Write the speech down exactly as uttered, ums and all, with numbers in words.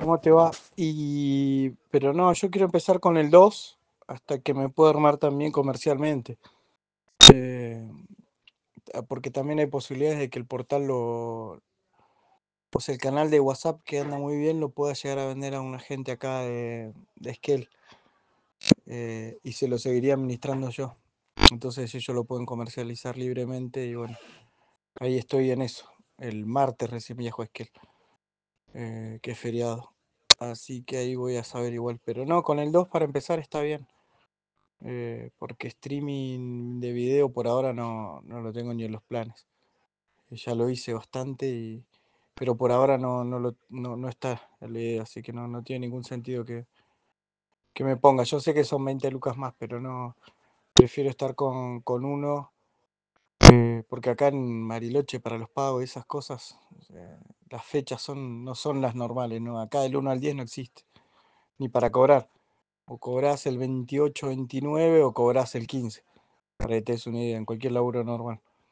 ¿Cómo te va? Y, pero no, yo quiero empezar con el dos hasta que me pueda armar también comercialmente. Eh, ah, Porque también hay posibilidades de que el portal lo, pues el canal de WhatsApp que anda muy bien lo pueda llegar a vender a una gente acá de, de Esquel, eh, y se lo seguiría administrando yo. Entonces ellos lo pueden comercializar libremente y bueno, ahí estoy en eso. El martes recién viajo a Esquel, eh, que es feriado. Así que ahí voy a saber igual. Pero no, con el dos para empezar está bien. Eh, porque streaming de video por ahora no, no lo tengo ni en los planes. Eh, Ya lo hice bastante, y, pero por ahora no, no, lo, no, no está la idea, así que no, no tiene ningún sentido que, que me ponga. Yo sé que son veinte lucas más, pero no, prefiero estar con, con uno, eh, porque acá en Mariloche para los pagos y esas cosas, eh, las fechas son, no son las normales, ¿no? Acá del uno al diez no existe, ni para cobrar. O cobrás el veintiocho veintinueve o cobrás el quince, para que te des una idea, en cualquier laburo normal.